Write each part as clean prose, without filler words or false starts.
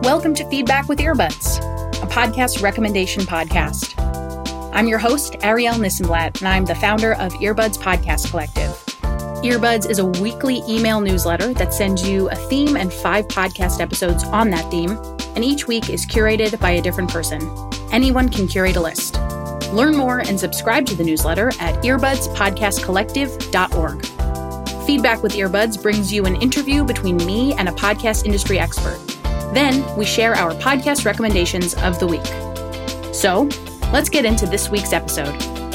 Welcome to Feedback with Earbuds, a podcast recommendation podcast. I'm your host, Ariel Nissenblatt, and I'm the founder of Earbuds Podcast Collective. Earbuds is a weekly email newsletter that sends you a theme and 5 podcast episodes on that theme, and each week is curated by a different person. Anyone can curate a list. Learn more and subscribe to the newsletter at earbudspodcastcollective.org. Feedback with Earbuds brings you an interview between me and a podcast industry expert. Then we share our podcast recommendations of the week. So, let's get into this week's episode.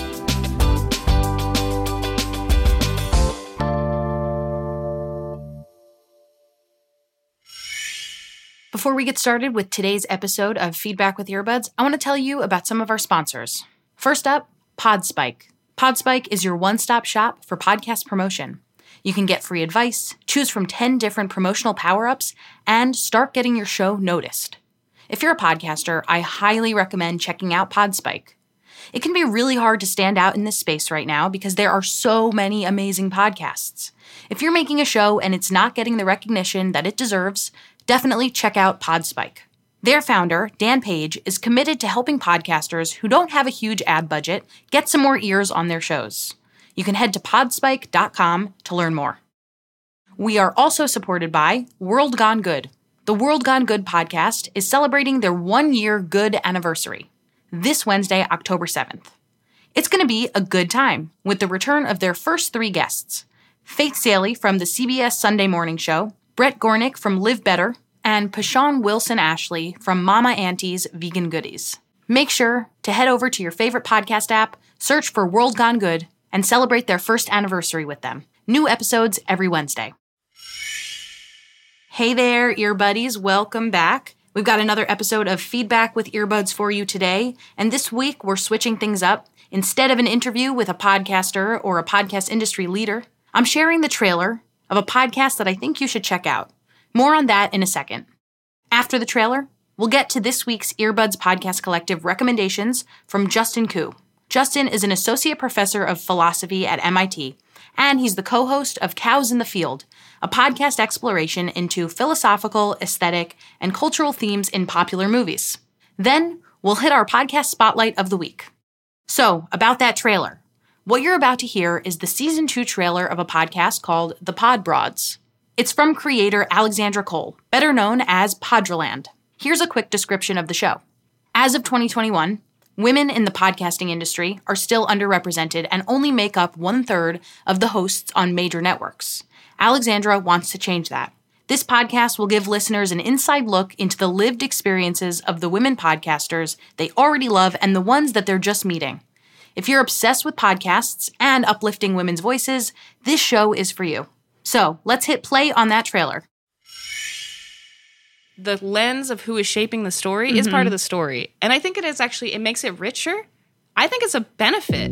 Before we get started with today's episode of Feedback with Earbuds, I want to tell you about some of our sponsors. First up, Podspike. Podspike is your one-stop shop for podcast promotion. You can get free advice, choose from 10 different promotional power-ups, and start getting your show noticed. If you're a podcaster, I highly recommend checking out Podspike. It can be really hard to stand out in this space right now because there are so many amazing podcasts. If you're making a show and it's not getting the recognition that it deserves, definitely check out Podspike. Their founder, Dan Page, is committed to helping podcasters who don't have a huge ad budget get some more ears on their shows. You can head to podspike.com to learn more. We are also supported by World Gone Good. The World Gone Good podcast is celebrating their 1-year good anniversary this Wednesday, October 7th. It's going to be a good time with the return of their first 3 guests, Faith Saley from the CBS Sunday Morning Show, Brett Gornick from Live Better, and Pashawn Wilson Ashley from Mama Auntie's Vegan Goodies. Make sure to head over to your favorite podcast app, search for World Gone Good, and celebrate their first anniversary with them. New episodes every Wednesday. Hey there, Earbuddies. Welcome back. We've got another episode of Feedback with Earbuds for you today, and this week we're switching things up. Instead of an interview with a podcaster or a podcast industry leader, I'm sharing the trailer of a podcast that I think you should check out. More on that in a second. After the trailer, we'll get to this week's Earbuds Podcast Collective recommendations from Justin Koo. Justin is an associate professor of philosophy at MIT, and he's the co-host of Cows in the Field, a podcast exploration into philosophical, aesthetic, and cultural themes in popular movies. Then, we'll hit our podcast spotlight of the week. So, about that trailer. What you're about to hear is the Season 2 trailer of a podcast called The Pod Broads. It's from creator Alexandra Cole, better known as Podraland. Here's a quick description of the show. As of 2021, women in the podcasting industry are still underrepresented and only make up 1/3 of the hosts on major networks. Alexandra wants to change that. This podcast will give listeners an inside look into the lived experiences of the women podcasters they already love and the ones that they're just meeting. If you're obsessed with podcasts and uplifting women's voices, this show is for you. So, let's hit play on that trailer. The lens of who is shaping the story is part of the story. And I think it makes it richer. I think it's a benefit.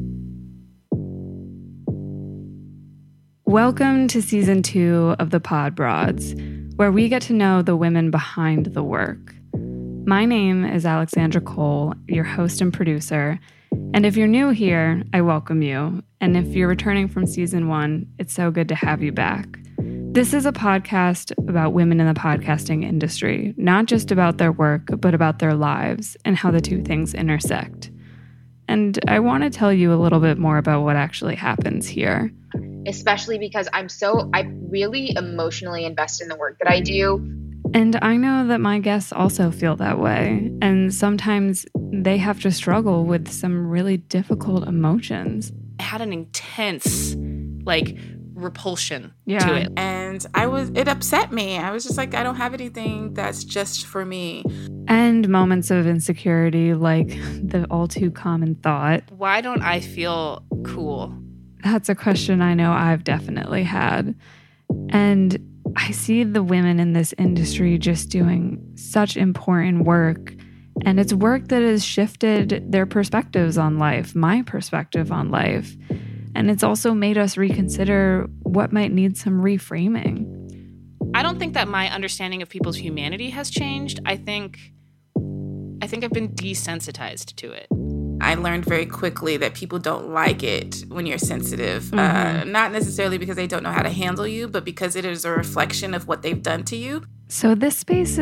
Welcome to Season 2 of The Pod Broads, where we get to know the women behind the work. My name is Alexandra Cole, your host and producer. And if you're new here, I welcome you. And if you're returning from Season 1, it's so good to have you back. This is a podcast about women in the podcasting industry, not just about their work, but about their lives and how the two things intersect. And I want to tell you a little bit more about what actually happens here. Especially because I really emotionally invest in the work that I do. And I know that my guests also feel that way. And sometimes they have to struggle with some really difficult emotions. I had an intense, repulsion to it. And it upset me. I was just like, I don't have anything that's just for me. And moments of insecurity, like the all too common thought. Why don't I feel cool? That's a question I know I've definitely had. And I see the women in this industry just doing such important work. And it's work that has shifted their perspectives on life, my perspective on life. And it's also made us reconsider what might need some reframing. I don't think that my understanding of people's humanity has changed. I think I've been desensitized to it. I learned very quickly that people don't like it when you're sensitive. Not necessarily because they don't know how to handle you, but because it is a reflection of what they've done to you. So this space is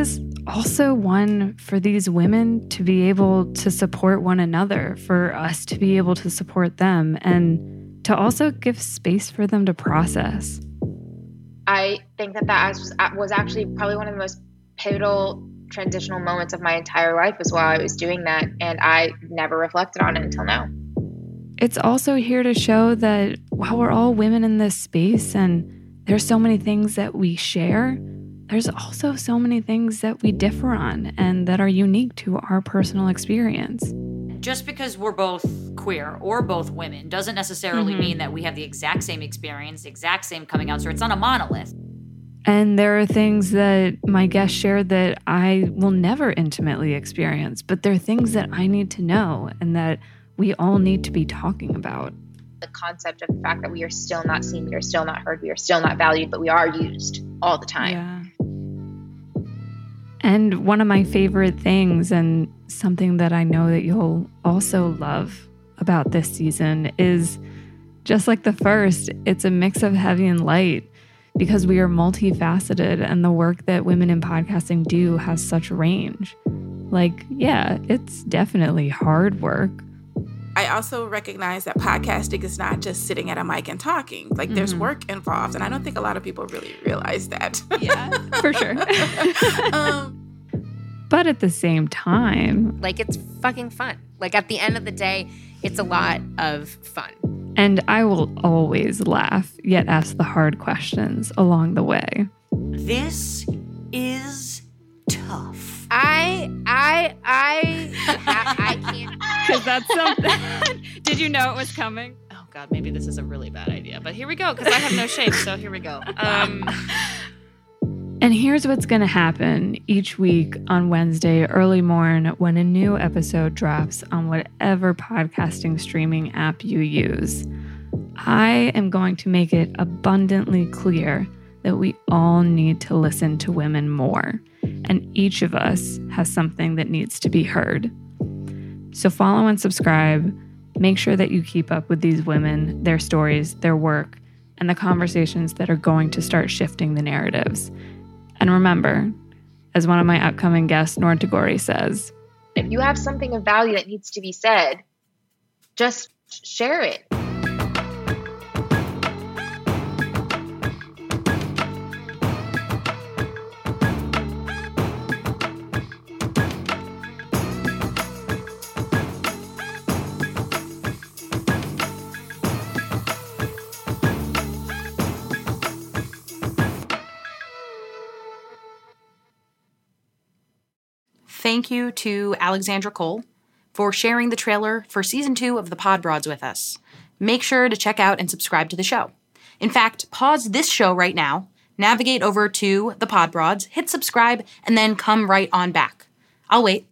also one for these women to be able to support one another, for us to be able to support them, and to also give space for them to process. I think that was actually probably one of the most pivotal transitional moments of my entire life was while I was doing that, and I never reflected on it until now. It's also here to show that while we're all women in this space and there's so many things that we share, there's also so many things that we differ on and that are unique to our personal experience. Just because we're both queer or both women doesn't necessarily mean that we have the exact same experience, the exact same coming out. So it's not a monolith. And there are things that my guest shared that I will never intimately experience, but they're things that I need to know and that we all need to be talking about. The concept of the fact that we are still not seen, we are still not heard, we are still not valued, but we are used all the time. Yeah. And one of my favorite things, and something that I know that you'll also love about this season, is just like the first, it's a mix of heavy and light because we are multifaceted and the work that women in podcasting do has such range. Like, yeah, it's definitely hard work. I also recognize that podcasting is not just sitting at a mic and talking. Like, there's work involved, and I don't think a lot of people really realize that. Yeah, for sure. But at the same time, like, it's fucking fun. Like, at the end of the day, it's a lot of fun. And I will always laugh, yet ask the hard questions along the way. This is tough. I can't. Because that's something. Did you know it was coming? Oh, God, maybe this is a really bad idea. But here we go, because I have no shame, so here we go. And here's what's going to happen each week on Wednesday, early morn, when a new episode drops on whatever podcasting streaming app you use. I am going to make it abundantly clear that we all need to listen to women more, and each of us has something that needs to be heard. So follow and subscribe. Make sure that you keep up with these women, their stories, their work, and the conversations that are going to start shifting the narratives. And remember, as one of my upcoming guests, Noor Tagouri, says, if you have something of value that needs to be said, just share it. Thank you to Alexandra Cole for sharing the trailer for Season 2 of The Pod Broads with us. Make sure to check out and subscribe to the show. In fact, pause this show right now, navigate over to The Pod Broads, hit subscribe, and then come right on back. I'll wait.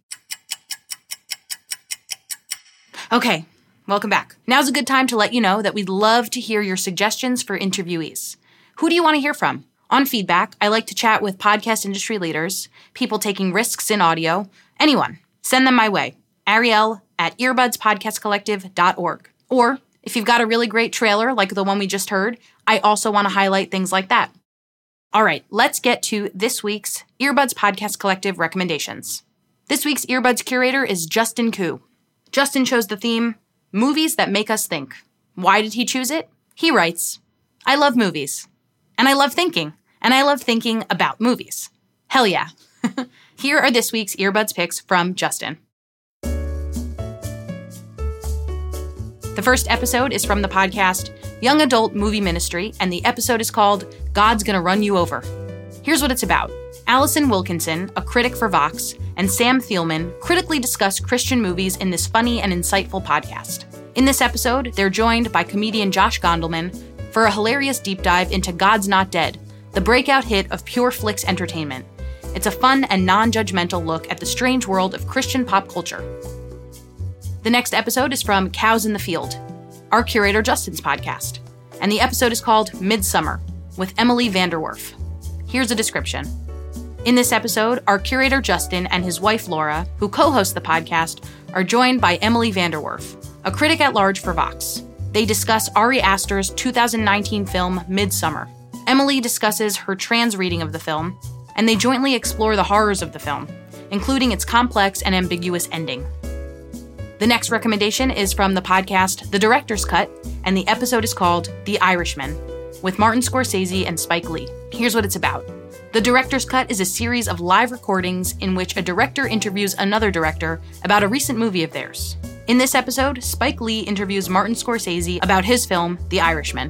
Okay, welcome back. Now's a good time to let you know that we'd love to hear your suggestions for interviewees. Who do you want to hear from? On Feedback, I like to chat with podcast industry leaders, people taking risks in audio, anyone. Send them my way. Ariel@earbudspodcastcollective.org. Or, if you've got a really great trailer like the one we just heard, I also want to highlight things like that. All right, let's get to this week's Earbuds Podcast Collective recommendations. This week's Earbuds curator is Justin Koo. Justin chose the theme, Movies That Make Us Think. Why did he choose it? He writes, I love movies. And I love thinking. And I love thinking about movies. Hell yeah. Here are this week's Earbuds picks from Justin. The first episode is from the podcast Young Adult Movie Ministry, and the episode is called God's Gonna Run You Over. Here's what it's about. Allison Wilkinson, a critic for Vox, and Sam Thielman critically discuss Christian movies in this funny and insightful podcast. In this episode, they're joined by comedian Josh Gondelman for a hilarious deep dive into God's Not Dead, the breakout hit of Pure Flix Entertainment. It's a fun and non-judgmental look at the strange world of Christian pop culture. The next episode is from Cows in the Field, our curator Justin's podcast, and the episode is called Midsummer with Emily Vanderwerf. Here's a description. In this episode, our curator Justin and his wife Laura, who co-host the podcast, are joined by Emily Vanderwerf, a critic at large for Vox. They discuss Ari Aster's 2019 film Midsummer. Emily discusses her trans reading of the film, and they jointly explore the horrors of the film, including its complex and ambiguous ending. The next recommendation is from the podcast The Director's Cut, and the episode is called The Irishman, with Martin Scorsese and Spike Lee. Here's what it's about. The Director's Cut is a series of live recordings in which a director interviews another director about a recent movie of theirs. In this episode, Spike Lee interviews Martin Scorsese about his film, The Irishman.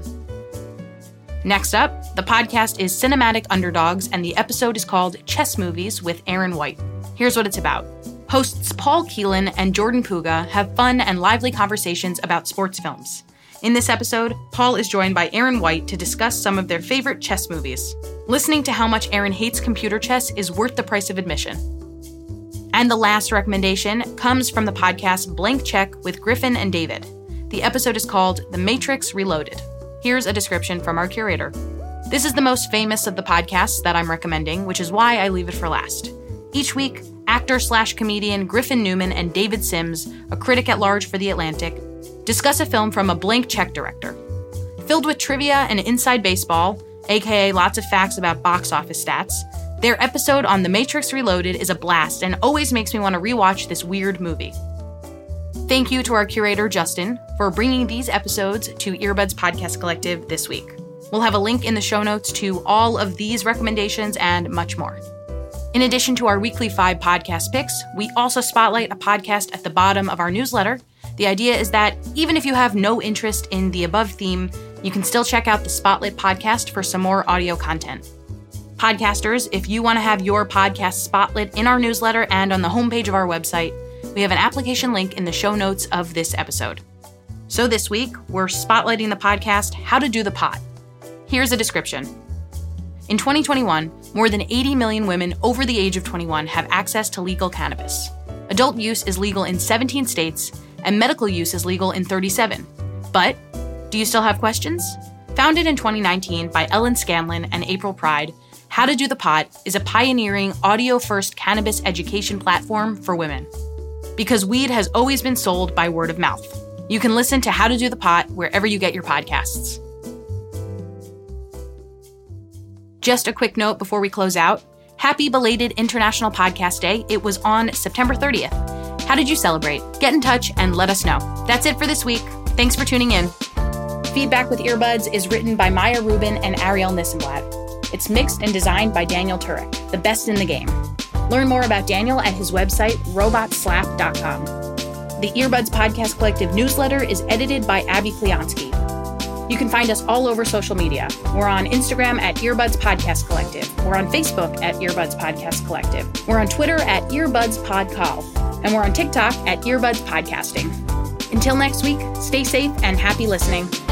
Next up, the podcast is Cinematic Underdogs, and the episode is called Chess Movies with Aaron White. Here's what it's about. Hosts Paul Keelan and Jordan Puga have fun and lively conversations about sports films. In this episode, Paul is joined by Aaron White to discuss some of their favorite chess movies. Listening to how much Aaron hates computer chess is worth the price of admission. And the last recommendation comes from the podcast Blank Check with Griffin and David. The episode is called The Matrix Reloaded. Here's a description from our curator. This is the most famous of the podcasts that I'm recommending, which is why I leave it for last. Each week, actor/comedian Griffin Newman and David Sims, a critic at large for The Atlantic, discuss a film from a blank check director. Filled with trivia and inside baseball, aka lots of facts about box office stats, their episode on The Matrix Reloaded is a blast and always makes me want to rewatch this weird movie. Thank you to our curator, Justin, for bringing these episodes to Earbuds Podcast Collective this week. We'll have a link in the show notes to all of these recommendations and much more. In addition to our weekly 5 podcast picks, we also spotlight a podcast at the bottom of our newsletter. The idea is that even if you have no interest in the above theme, you can still check out the Spotlit podcast for some more audio content. Podcasters, if you want to have your podcast spotlit in our newsletter and on the homepage of our website, we have an application link in the show notes of this episode. So this week, we're spotlighting the podcast How to Do the Pot. Here's a description. In 2021, more than 80 million women over the age of 21 have access to legal cannabis. Adult use is legal in 17 states, and medical use is legal in 37. But, do you still have questions? Founded in 2019 by Ellen Scanlon and April Pride, How to Do the Pot is a pioneering audio-first cannabis education platform for women. Because weed has always been sold by word of mouth. You can listen to How to Do the Pot wherever you get your podcasts. Just a quick note before we close out. Happy belated International Podcast Day. It was on September 30th. How did you celebrate? Get in touch and let us know. That's it for this week. Thanks for tuning in. Feedback with Earbuds is written by Maya Rubin and Ariel Nissenblatt. It's mixed and designed by Daniel Turek, the best in the game. Learn more about Daniel at his website, robotslap.com. The Earbuds Podcast Collective newsletter is edited by Abby Kliansky. You can find us all over social media. We're on Instagram at Earbuds Podcast Collective. We're on Facebook at Earbuds Podcast Collective. We're on Twitter at Earbuds PodCall. And we're on TikTok at Earbuds Podcasting. Until next week, stay safe and happy listening.